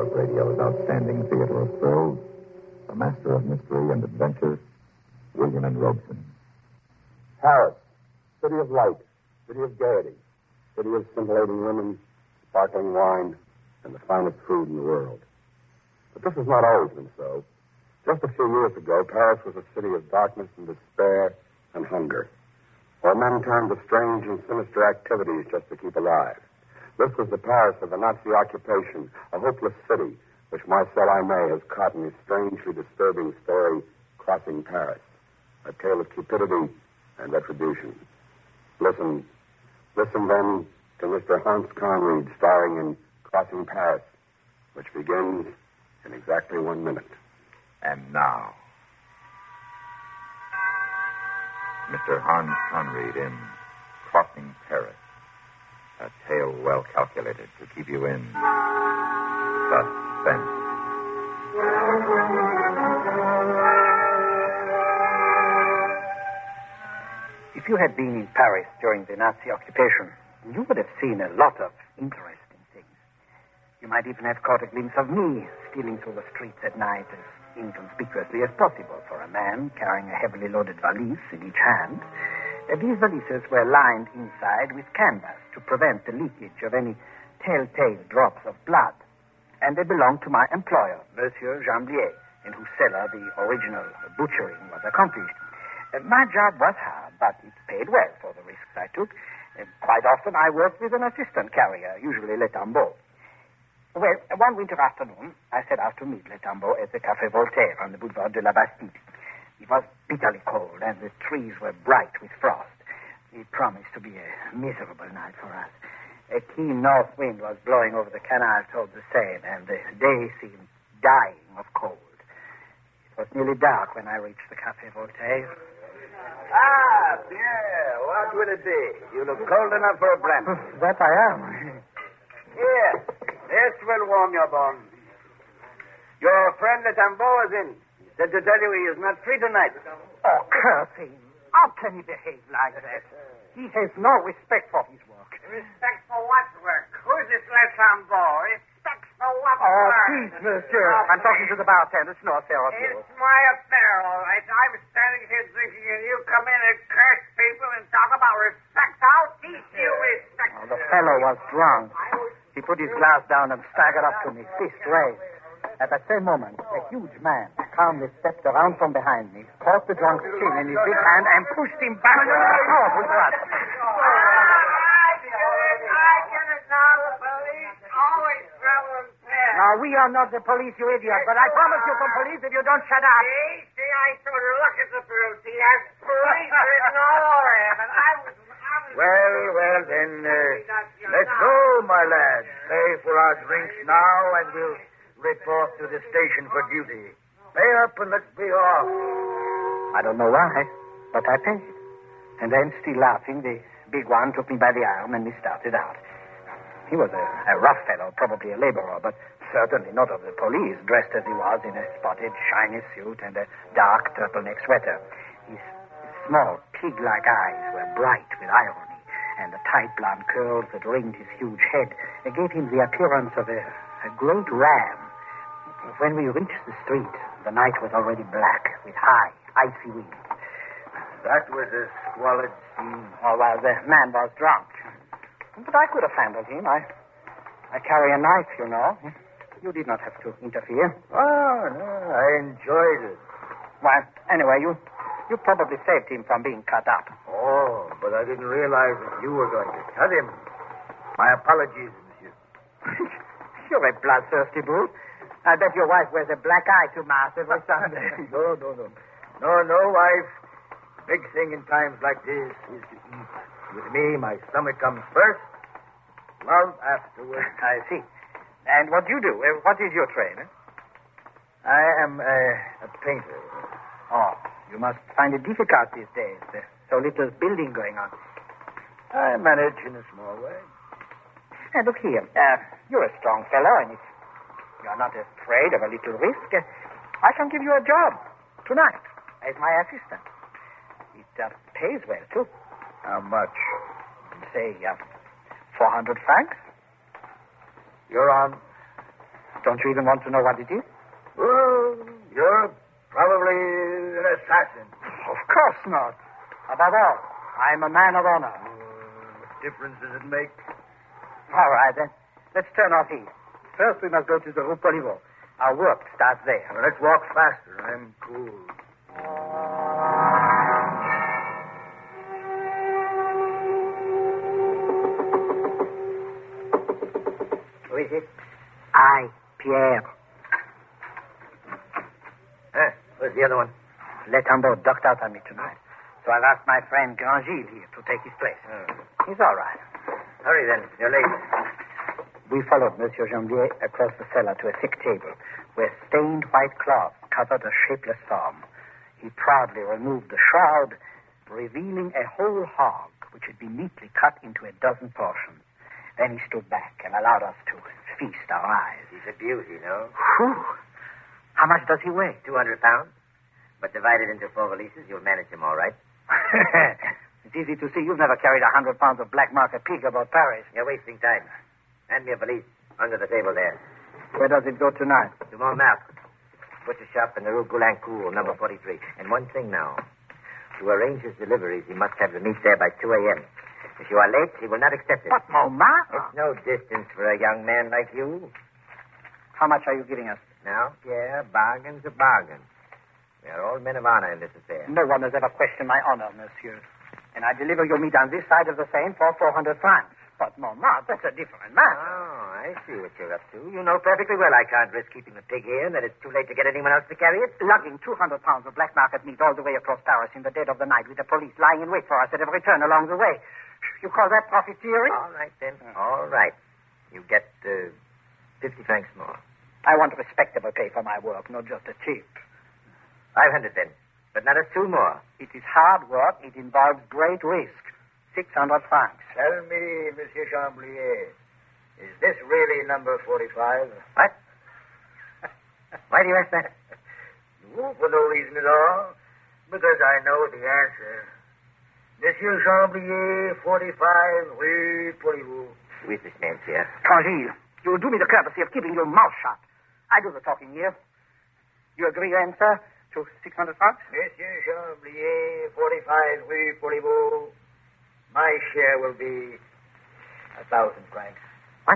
Talk Radio's outstanding theater of thrills, the master of mystery and adventure, William N. Robson. Paris, city of light, city of gaiety, city of scintillating women, sparkling wine, and the finest food in the world. But this has not always been so. Just a few years ago, Paris was a city of darkness and despair and hunger, where men turned to strange and sinister activities just to keep alive. This was the Paris of the Nazi occupation, a hopeless city, which Marcel Aimé has caught in his strangely disturbing story, Crossing Paris, a tale of cupidity and retribution. Listen then to Mr. Hans Conried starring in Crossing Paris, which begins in exactly 1 minute. And now, Mr. Hans Conried in Crossing Paris, a tale well calculated to keep you in suspense. If you had been in Paris during the Nazi occupation, you would have seen a lot of interesting things. You might even have caught a glimpse of me stealing through the streets at night as inconspicuously as possible for a man carrying a heavily loaded valise in each hand. These valises were lined inside with canvas to prevent the leakage of any telltale drops of blood. And they belonged to my employer, Monsieur Jamblier, in whose cellar the original butchering was accomplished. My job was hard, but it paid well for the risks I took. Quite often I worked with an assistant carrier, usually Le Tambeau. Well, one winter afternoon, I set out to meet Le Tambeau at the Café Voltaire on the Boulevard de la Bastille. It was bitterly cold, and the trees were bright with frost. It promised to be a miserable night for us. A keen north wind was blowing over the canal toward the Seine, and the day seemed dying of cold. It was nearly dark when I reached the Café Voltaire. Ah, Pierre, what will it be? You look cold enough for a brandy. That I am. Here, this will warm your bones. Your friend Le Tambeau is in. He said to tell you he is not free tonight. Oh, curse him. How can he behave like that? He has no respect for his work. Respect for what work? Who's this Le Tambeau? Respect for what Oh, work? please, monsieur. I'm talking to the bartender. It's no affair of yours. It's my affair, all right. I'm standing here drinking, and you come in and curse people and talk about respect. How teach you respect? Oh, the fellow was drunk. He put his glass down and staggered up to me, fist raised. At that same moment, a huge man calmly stepped around from behind me, caught the drunk's chin in his big hand, and pushed him back with a powerful thrust. I get it now. The police always travel in pairs. Now, we are not the police, you idiot, but I promise you some police if you don't shut up. See, I told you, look at the proof. He has police written all over him, and I was... Well, then, let's go, my lad. Pay for our drinks now, and we'll report to the station for duty. Pay up and let's be off. I don't know why, but I paid. And then, still laughing, the big one took me by the arm and we started out. He was a rough fellow, probably a laborer, but certainly not of the police, dressed as he was in a spotted, shiny suit and a dark turtleneck sweater. His small, pig-like eyes were bright with irony, and the tight blonde curls that ringed his huge head gave him the appearance of a great ram. When we reached the street, the night was already black with high, icy winds. That was a squalid scene. Oh, well, the man was drunk. But I could have handled him. I carry a knife, you know. You did not have to interfere. Oh, no, I enjoyed it. Well, anyway, you probably saved him from being cut up. Oh, but I didn't realize that you were going to cut him. My apologies, monsieur. You're a bloodthirsty brute. I bet your wife wears a black eye to mass every Sunday. No. No, wife. Big thing in times like this is to eat. With me, my stomach comes first, love afterwards. I see. And what do you do? What is your trade? I am a painter. Oh, you must find it difficult these days. There's so little building going on. I manage in a small way. And look here. You're a strong fellow, and if you're not afraid of a little risk, I can give you a job tonight as my assistant. It pays well, too. How much? Say, 400 francs. You're on. Don't you even want to know what it is? Well, you're probably an assassin. Of course not. Above all, I'm a man of honor. What difference does it make? All right, then. Let's turn off east. First, we must go to the Rue Poliveau. Our work starts there. Well, let's walk faster. I'm cool. Who is it? I, Pierre. Where's the other one? Letambeau ducked out on me tonight. So I've asked my friend Grangil here to take his place. He's all right. Hurry, then. You're late. We followed Monsieur Jambier across the cellar to a thick table where stained white cloth covered a shapeless form. He proudly removed the shroud, revealing a whole hog which had been neatly cut into a dozen portions. Then he stood back and allowed us to feast our eyes. He's a beauty, no? Whew. How much does he weigh? 200 pounds. But divided into 4 valises, you'll manage him all right. It's easy to see you've never carried 100 pounds of black market pig about Paris. You're wasting time. Hand me a valise under the table there. Where does it go tonight? To Montmartre. Butcher shop in the Rue Goulincourt, number 43. And one thing now. To arrange his deliveries, he must have the meat there by 2 a.m. If you are late, he will not accept it. But Montmartre? It's no distance for a young man like you. How much are you giving us? Now, Pierre, bargain's a bargain. We are all men of honor in this affair. No one has ever questioned my honor, monsieur. And I deliver your meat on this side of the Seine for 400 francs. But Montmartre, that's a different matter. Oh, I see what you're up to. You know perfectly well I can't risk keeping the pig here and that it's too late to get anyone else to carry it. Lugging 200 pounds of black market meat all the way across Paris in the dead of the night with the police lying in wait for us at every turn along the way. You call that profiteering? All right, then. All right. You get 50 francs more. I want respectable pay for my work, not just a tip. 500 then. But not a sou more. It is hard work. It involves great risk. 600 francs. Tell me, Monsieur Chamblier, is this really number 45? What? Why do you ask that? No, for no reason at all. Because I know the answer. Monsieur Chamblier, 45, Rue Poliveau. Who is this man, Pierre? Grangil, you will do me the courtesy of keeping your mouth shut. I do the talking here. You agree then, sir, to 600 francs? Monsieur Chamblier, 45, Rue Poliveau. My share will be 1,000 francs. What?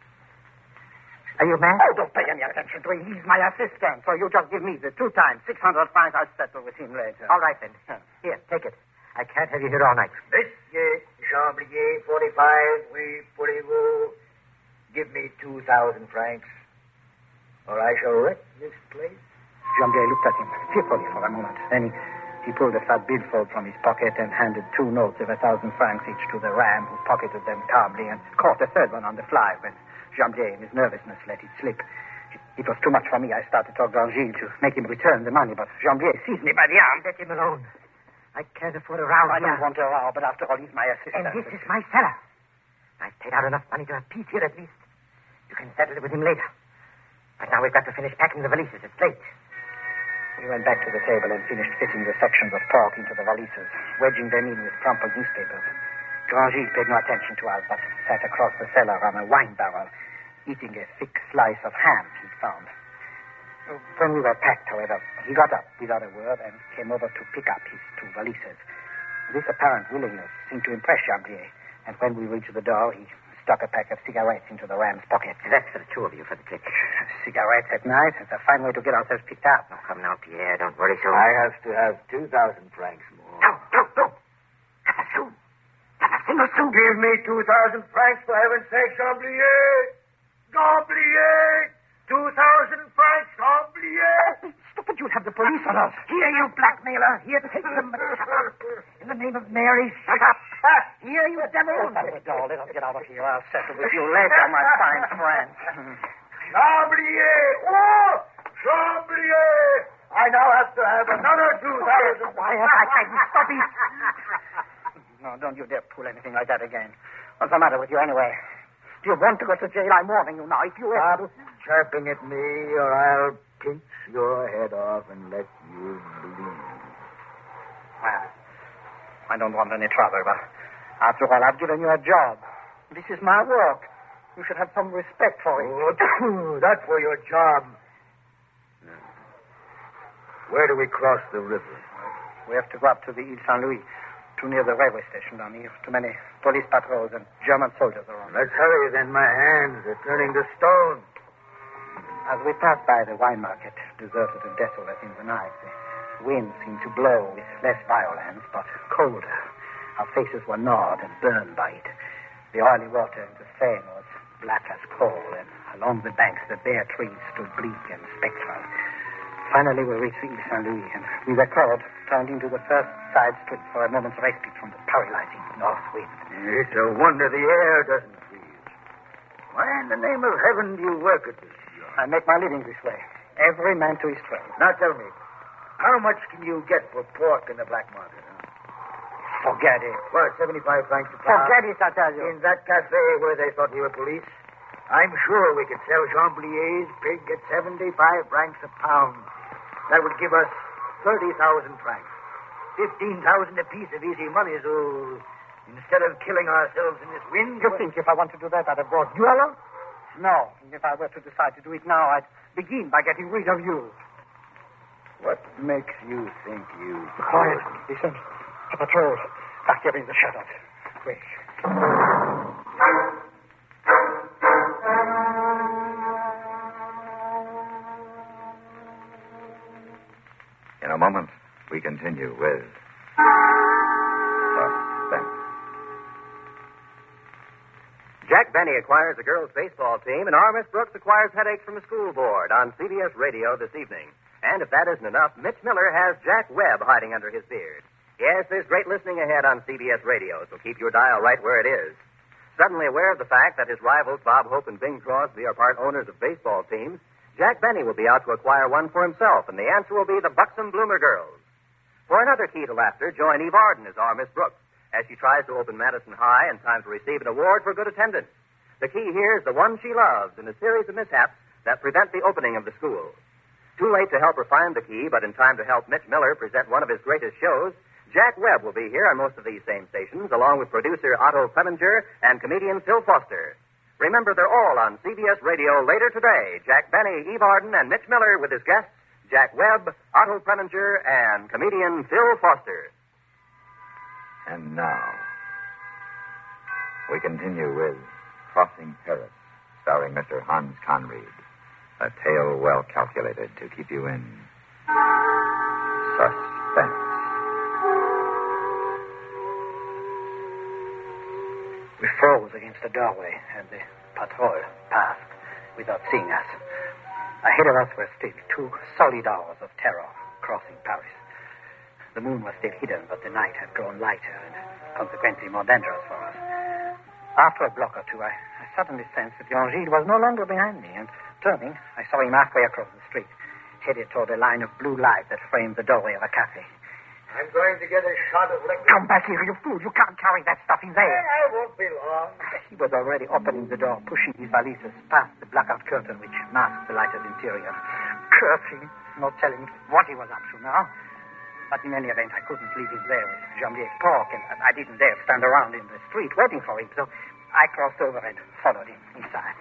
Are you mad? Oh, don't pay any attention to him. He's my assistant. So you just give me the 2 times 600 francs. I'll settle with him later. All right, then. Here, take it. I can't have you here all night. Monsieur Chamblier, 45, Rue Poliveau. Give me 2,000 francs, or I shall wreck this place. Jambier looked at him fearfully for a moment. Then he pulled a fat billfold from his pocket and handed 2 notes of 1,000 francs each to the ram, who pocketed them calmly and caught a third one on the fly when Jambier, in his nervousness, let it slip. It was too much for me. I started to Grangil to make him return the money, but Jambier seized me by the arm. Let him alone. I can't afford a row. I don't want a row, but after all, he's my assistant. And this is my cellar. I've paid out enough money to have peace here at least. You can settle it with him later. But now we've got to finish packing the valises. It's late. We went back to the table and finished fitting the sections of pork into the valises, wedging them in with crumpled newspapers. Grangil paid no attention to us, but sat across the cellar on a wine barrel, eating a thick slice of ham he'd found. When we were packed, however, he got up without a word and came over to pick up his 2 valises. This apparent willingness seemed to impress Jambier, and when we reached the door, he stuck a pack of cigarettes into the ram's pocket. That's for the 2 of you for the click. Cigarettes at night? It's a fine way to get ourselves picked up. Oh, come now, Pierre. Don't worry so I have to have 2,000 francs more. No. Not a sou. Not a single sou. Give me 2,000 francs, for heaven's sake, Chamblier! Chamblier! 2,000 francs, Chamblier! Stupid, you'll have the police on us. Here, you blackmailer. Here, take them. Shut up. In the name of Mary, shut up. Here, you devil. Let us get out of here. I'll settle with you later, my fine friend. Chamblier! Oh! Chamblier! I now have to have another 2,000. Quiet, I can't stop it. No, don't you dare pull anything like that again. What's the matter with you anyway? Do you want to go to jail? I'm warning you now. If you ever... Stop chirping at me, or I'll pinch your head off and let you bleed. Well, I don't want any trouble, but after all, I've given you a job. This is my work. You should have some respect for it. Oh, that's for your job. Where do we cross the river? We have to go up to the Ile Saint-Louis, too near the railway station down here. Too many police patrols and German soldiers around. Let's hurry then. My hands are turning to stone. As we passed by the wine market, deserted and desolate in the night, the wind seemed to blow with less violence, but colder. Our faces were gnawed and burned by it. The oily water in the Seine was black as coal, and along the banks the bare trees stood bleak and spectral. Finally, we reached the Ile Saint-Louis, and with a crowd turned into the first side street for a moment's respite from the paralyzing north wind. It's a wonder the air doesn't freeze. Why in the name of heaven do you work at this job? I make my living this way. Every man to his trade. Now tell me, how much can you get for pork in the black market? Huh? Forget it. What, 75 francs a pound? Forget it, I tell you. In that cafe where they thought we were police, I'm sure we could sell Chamblier's pig at 75 francs a pound. That would give us 30,000 francs. 15,000 apiece of easy money, so instead of killing ourselves in this wind... You think if I want to do that, I'd have brought duello? No. If I were to decide to do it now, I'd begin by getting rid of you. What makes you think you... Quiet. Listen. A patrol. Back here in the shadows. Quick. In a moment, we continue with Suspense. Jack Benny acquires a girls' baseball team, and R. Miss Brooks acquires headaches from the school board on CBS Radio this evening. And if that isn't enough, Mitch Miller has Jack Webb hiding under his beard. Yes, there's great listening ahead on CBS Radio, so keep your dial right where it is. Suddenly aware of the fact that his rivals Bob Hope and Bing Crosby are part owners of baseball teams, Jack Benny will be out to acquire one for himself, and the answer will be the Buxom Bloomer Girls. For another key to laughter, join Eve Arden as R. Miss Brooks as she tries to open Madison High in time to receive an award for good attendance. The key here is the one she loves in a series of mishaps that prevent the opening of the school. Too late to help her find the key, but in time to help Mitch Miller present one of his greatest shows, Jack Webb will be here on most of these same stations, along with producer Otto Preminger and comedian Phil Foster. Remember, they're all on CBS Radio later today. Jack Benny, Eve Arden, and Mitch Miller with his guests, Jack Webb, Otto Preminger, and comedian Phil Foster. And now, we continue with Crossing Paris, starring Mr. Hans Conried. A tale well calculated to keep you in suspense. We froze against the doorway, and the patrol passed without seeing us. Ahead of us were still 2 solid hours of terror crossing Paris. The moon was still hidden, but the night had grown lighter and consequently more dangerous for us. After a block or two, I suddenly sensed that Grangil was no longer behind me, and turning, I saw him halfway across the street, headed toward a line of blue light that framed the doorway of a cafe. I'm going to get a shot of liquor. Come back here, you fool. You can't carry that stuff in there. I won't be long. He was already opening the door, pushing his valises past the blackout curtain which masked the lighted interior. Cursing, not telling what he was up to now. But in any event, I couldn't leave him there with Jamblier's pork, and I didn't dare stand around in the street waiting for him, so I crossed over and followed him inside.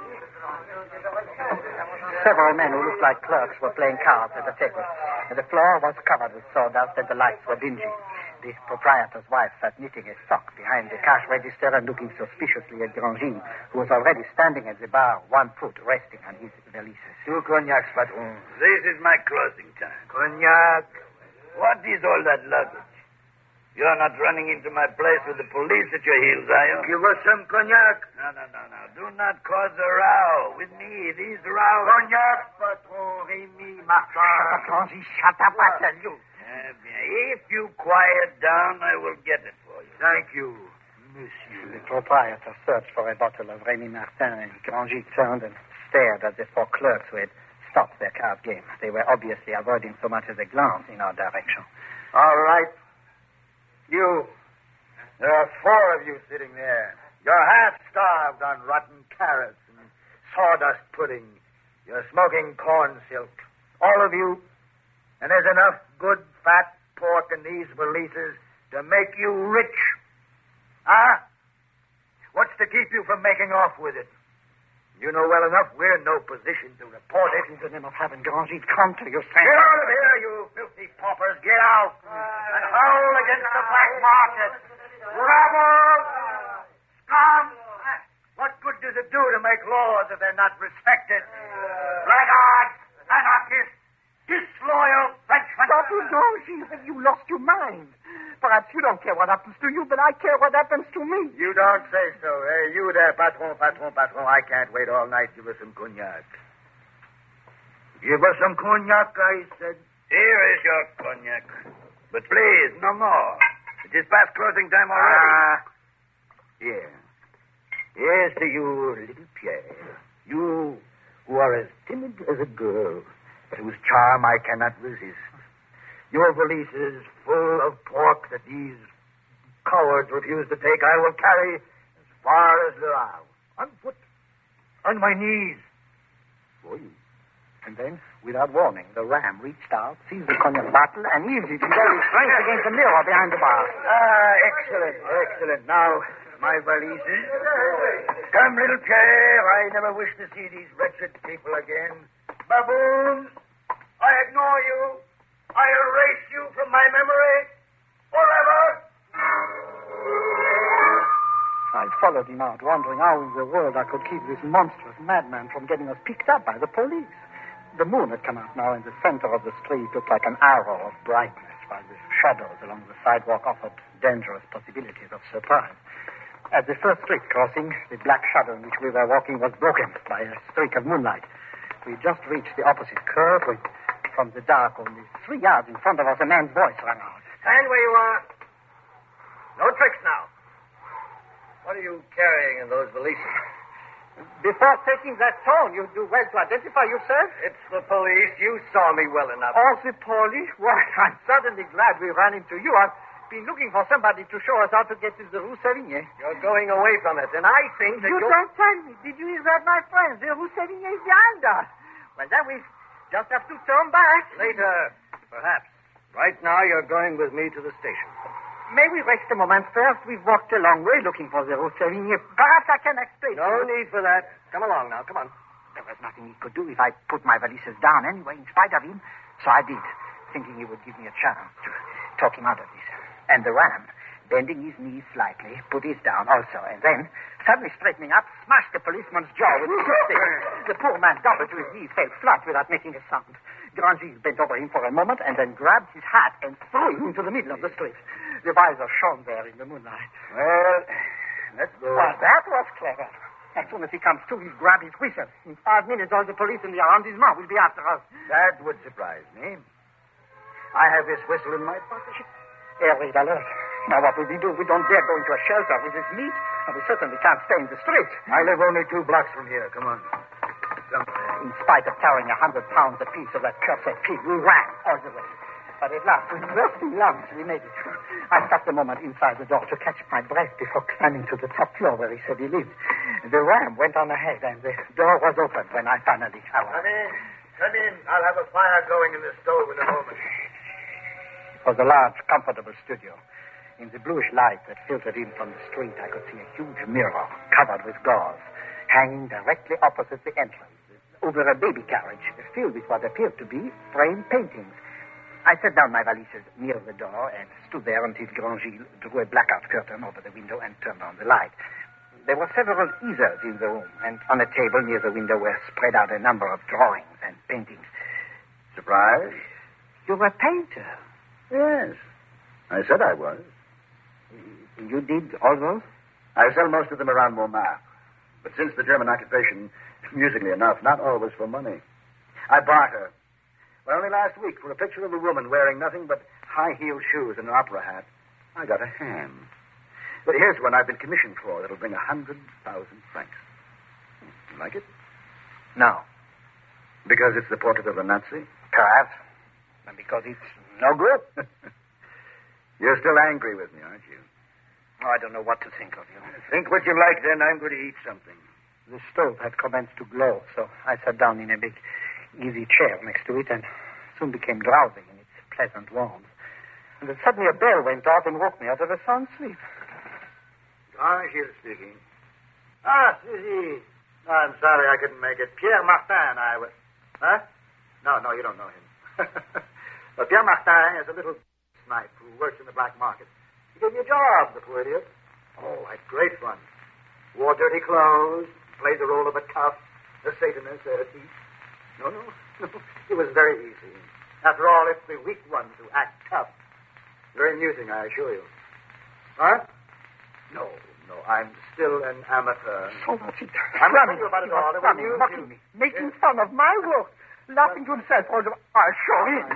Several men who looked like clerks were playing cards at the table. The floor was covered with sawdust and the lights were dingy. The proprietor's wife sat knitting a sock behind the cash register and looking suspiciously at Grangil, who was already standing at the bar, one foot resting on his valises. 2 cognacs, patron. This is my crossing time. Cognac. What is all that luggage? You're not running into my place with the police at your heels, are you? Give us some cognac. No. Do not cause a row. With me, these rows... Cognac, patron. Rémi, Martin. Grangil, shut up, I tell you. If you quiet down, I will get it for you. Thank you, monsieur. The proprietor searched for a bottle of Rémi Martin, and Grangil turned and stared at the 4 clerks who had stopped their card game. They were obviously avoiding so much as a glance in our direction. All right. You. There are 4 of you sitting there. You're half-starved on rotten carrots and sawdust pudding. You're smoking corn silk. All of you. And there's enough good, fat pork in these valises to make you rich. Huh? What's to keep you from making off with it? You know well enough we're in no position to report it. In the name of heaven, Grangis, come to your Get senses. out of here, you filthy paupers. Get out. And howl against the black market. Rabble! Scum! What good does it do to make laws if they're not respected? Blackguards! Anarchists! Disloyal Frenchmen! But, Grangis, have you lost your mind? Perhaps you don't care what happens to you, but I care what happens to me. You don't say so. Hey, you there, patron. I can't wait all night. Give us some cognac. Give us some cognac, I said. Here is your cognac. But please, no more. It is past closing time already. Here. Here's to you, little Pierre. You who are as timid as a girl, but whose charm I cannot resist. Your valise is full of pork that these cowards refuse to take. I will carry as far as Le Havre. On foot. On my knees. For you. And then, without warning, the ram reached out, seized the cognac bottle, and heaved it in very strength against the mirror behind the bar. Excellent. Now, my valises. Come, little Pierre. I never wish to see these wretched people again. Baboons, I ignore you. I erase you from my memory forever. I followed him out, wondering how in the world I could keep this monstrous madman from getting us picked up by the police. The moon had come out now, and the center of the street looked like an arrow of brightness, while the shadows along the sidewalk offered dangerous possibilities of surprise. At the first street crossing, the black shadow in which we were walking was broken by a streak of moonlight. We just reached the opposite curve when, from the dark, only 3 yards in front of us, a man's voice rang out. Stand where you are. No tricks now. What are you carrying in those valises? Before taking that tone, you do well to identify yourself. It's the police. You saw me well enough. Oh, the police? Why, I'm suddenly glad we ran into you. I've been looking for somebody to show us how to get to the Rue Sévigné. You're going away from it, and I think that You don't tell me. Did you hear that, my friend? The Rue Sévigné is behind us. Well, then we just have to turn back. Later, perhaps. Right now, you're going with me to the station. May we rest a moment first? We've walked a long way looking for the Rue Sévigné. Perhaps I can explain. No need for that. Come along now. Come on. There was nothing he could do if I put my valises down anyway, in spite of him. So I did, thinking he would give me a chance to talk him out of this. And the ram, bending his knees slightly, put his down also, and then, suddenly straightening up, smashed the policeman's jaw with his stick. The poor man doubled to his knees, fell flat without making a sound. Grangis bent over him for a moment and then grabbed his hat and threw him into the middle of the street. The visor shone there in the moonlight. Well, let's go. Well, that was clever. As soon as he comes to, he'll grab his whistle. In 5 minutes, all the police in the arrondissement will be after us. That would surprise me. I have this whistle in my pocket. Air raid alert. Now, what will we do? We don't dare go into a shelter with this meat, and we certainly can't stay in the street. I live only 2 blocks from here. Come on. In spite of carrying 100 pounds apiece of that cursed pig, we ran all the way. But at last, with bursting lungs, we made it. I stopped a moment inside the door to catch my breath before climbing to the top floor where he said he lived. The ram went on ahead, and the door was open when I finally arrived. Come in. I'll have a fire going in the stove in a moment. It was a large, comfortable studio. In the bluish light that filtered in from the street, I could see a huge mirror covered with gauze, hanging directly opposite the entrance, over a baby carriage filled with what appeared to be framed paintings. I set down my valises near the door and stood there until Grangis drew a blackout curtain over the window and turned on the light. There were several easels in the room, and on a table near the window were spread out a number of drawings and paintings. Surprise? You're a painter. Yes. I said I was. You did all those? I sell most of them around Montmartre. But since the German occupation, amusingly enough, not always for money. I barter. Well, only last week, for a picture of a woman wearing nothing but high-heeled shoes and an opera hat, I got a ham. But here's one I've been commissioned for that'll bring 100,000 francs. You like it? No. Because it's the portrait of a Nazi? Perhaps. And because it's no good. You're still angry with me, aren't you? Oh, I don't know what to think of you. Think what you like, then. I'm going to eat something. The stove had commenced to glow, so I sat down in a big, easy chair next to it and soon became drowsy in its pleasant warmth. And then suddenly a bell went off and woke me out of a sound sleep. Grangis speaking. Ah, Suzy. I'm sorry I couldn't make it. Pierre Martin, I was... Huh? No, you don't know him. But Pierre Martin is a little snipe who works in the black market. He gave me a job, the poor idiot. Oh, I had great fun. Wore dirty clothes, played the role of a tough, a Satanist, a thief. No. It was very easy. After all, it's the weak ones who act tough. Very amusing, I assure you. Huh? No, I'm still an amateur. So much it. I'm telling you about it all. Mocking me, making fun of my work, laughing to himself for the... I'll show him.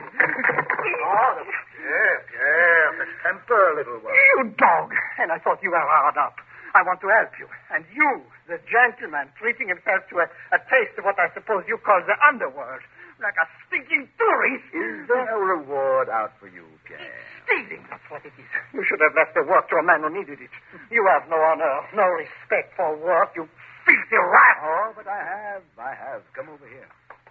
Pierre, the temper, little one. You dog! And I thought you were hard up. I want to help you. And you, the gentleman, treating himself to a taste of what I suppose you call the underworld. Like a stinking tourist. Is there a reward out for you, Pierre? Stealing, that's what it is. You should have left the work to a man who needed it. You have no honor, no respect for work, you filthy rat. Oh, but I have. Come over here.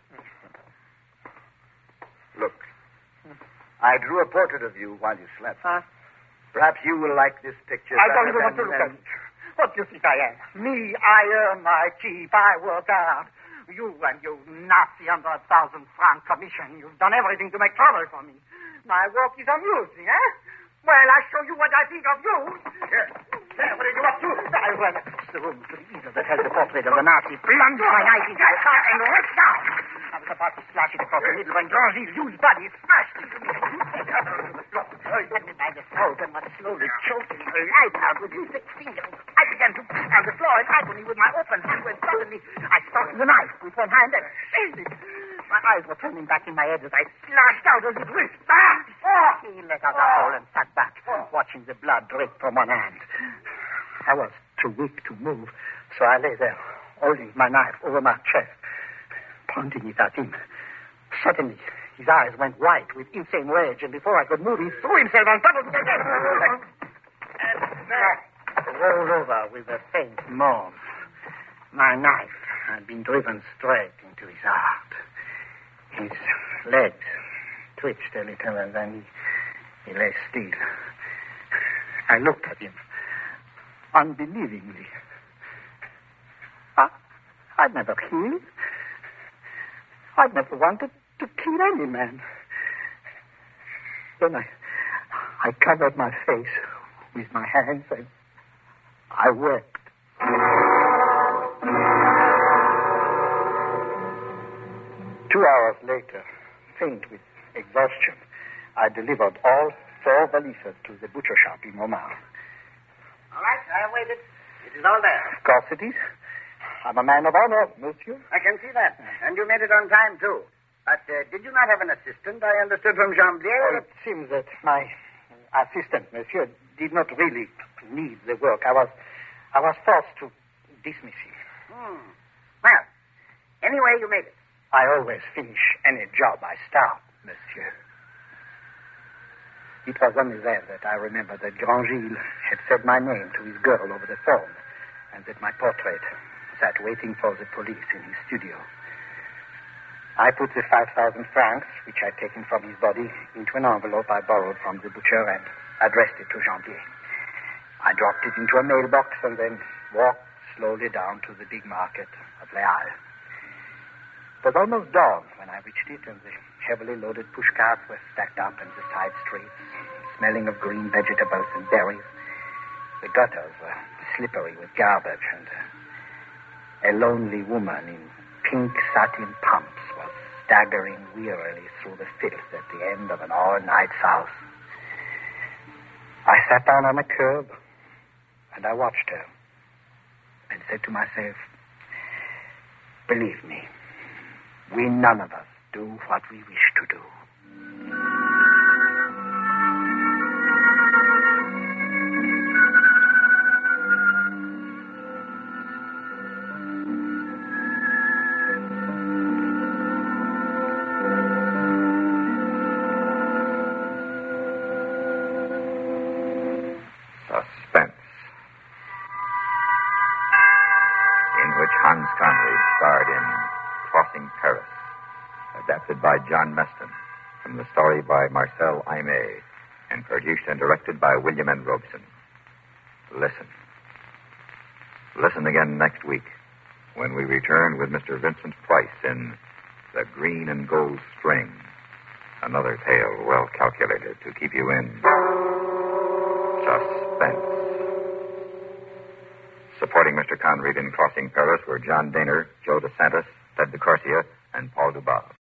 Look, I drew a portrait of you while you slept. Huh? Perhaps you will like this picture. I don't even want to look at it. What do you think I am? Me, I earn my keep. I work hard. You and your Nazi under 1,000 franc commission. You've done everything to make trouble for me. My work is amusing, eh? Well, I'll show you what I think of you. Here, what are you up to? I ran across the room to the easel that held the portrait of the Nazi, plunged my knife into his heart, and ripped down. I was about to slash it across the middle when Grangil's huge body smashed into me. He covered to the floor. He had me by the throat and was slowly choking the life out with his 6 fingers. I began to beat on the floor in agony with my open hand when suddenly I started the knife with one hand and seized it. My eyes were turning back in my head as I slashed out of his wrist. He let out a howl and sat back, watching the blood drip from one hand. I was too weak to move, so I lay there, holding my knife over my chest, pointing it at him. Suddenly, his eyes went white with insane rage, and before I could move, he threw himself on top of me again. And rolled over with a faint moan. My knife had been driven straight into his heart. His legs twitched a little, and then he lay still. I looked at him unbelievingly. I'd never killed. I'd never wanted to kill any man. Then I covered my face with my hands and I wept. 2 hours later, faint with exhaustion, I delivered all 4 valises to the butcher shop in Montmartre. All right, I waited. It is all there. Of course it is. I'm a man of honor, monsieur. I can see that. And you made it on time, too. But did you not have an assistant? I understood from Jambier. It seems that my assistant, monsieur, did not really need the work. I was forced to dismiss him. Well, anyway, you made it. I always finish any job I start, monsieur. It was only then that I remembered that Grangil had said my name to his girl over the phone, and that my portrait sat waiting for the police in his studio. I put the 5,000 francs, which I'd taken from his body, into an envelope I borrowed from the butcher and addressed it to Jambier. I dropped it into a mailbox and then walked slowly down to the big market of Les Halles. It was almost dawn when I reached it, and the heavily loaded pushcarts were stacked up in the side streets, smelling of green vegetables and berries. The gutters were slippery with garbage, and a lonely woman in pink satin pumps was staggering wearily through the filth at the end of an all-night's house. I sat down on a curb, and I watched her, and said to myself, believe me, we none of us do what we wish to do. Suspense. In which Hans Conried starred in Crossing Paris, adapted by John Meston, from the story by Marcel Aimé, and produced and directed by William N. Robeson. Listen. Listen again next week, when we return with Mr. Vincent Price in The Green and Gold String. Another tale well calculated to keep you in suspense. Supporting Mr. Conrad in Crossing Paris were John Daner, Joe DeSantis, Ted DeCarcia, and Paul Dubov.